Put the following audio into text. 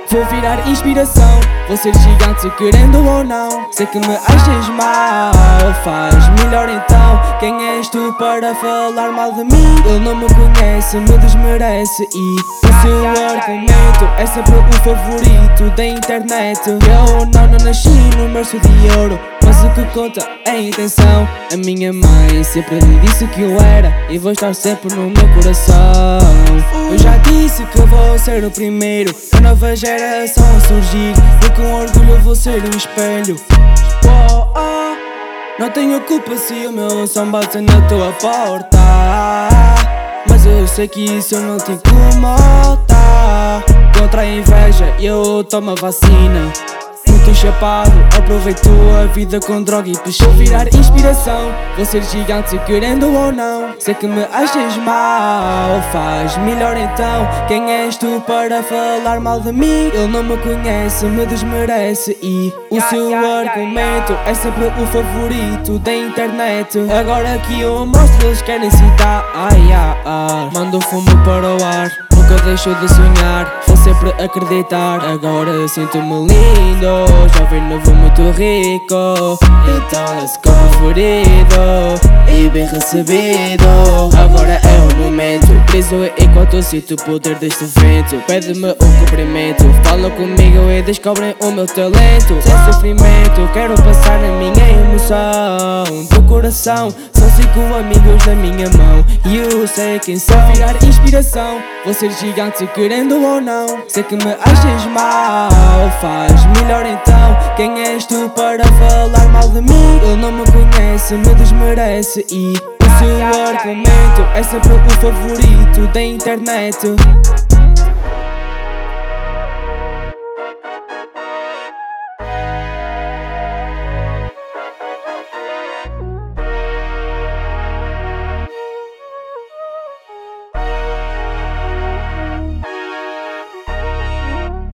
Vou virar inspiração, vou ser gigante querendo ou não. Sei que me achas mal, faz melhor então. Quem és tu para falar mal de mim? Ele não me conhece, me desmerece e o seu argumento é sempre o favorito da internet. Eu não nasci no berço de ouro, mas o que conta é a intenção. A minha mãe sempre me disse que eu era e vou estar sempre no meu coração. Eu já disse que vou ser o primeiro da nova geração a surgir, e com orgulho vou ser o espelho. Não tenho culpa se o meu som bate na tua porta, mas eu sei que isso não te incomoda. Contra a inveja eu tomo a vacina. Muito chapado, aproveito a vida com droga e piscina. Vou virar inspiração, vou ser gigante querendo ou não. Sei que me achas mal, faz melhor então. Quem és tu para falar mal de mim? Ele não me conhece, me desmerece e o seu argumento é sempre o favorito da internet. Agora que eu mostro, eles querem citar. Mando fumo para o ar, nunca deixo de sonhar, vou sempre acreditar. Agora sinto-me lindo, jovem novo muito rico. Então let's go, ferido e bem recebido. Agora é o momento, preso enquanto sinto o poder deste vento. Pede-me um cumprimento, falam comigo e descobrem o meu talento. Sem sofrimento, quero passar a minha emoção do coração. São 5 amigos na minha mão e eu sei quem são. Virar inspiração, vou ser gigante querendo ou não. Sei que me achas mal, faz melhor então. Quem és tu para falar mal de mim? Ele não me conhece, me desmerece e o seu argumento é sempre o favorito da internet.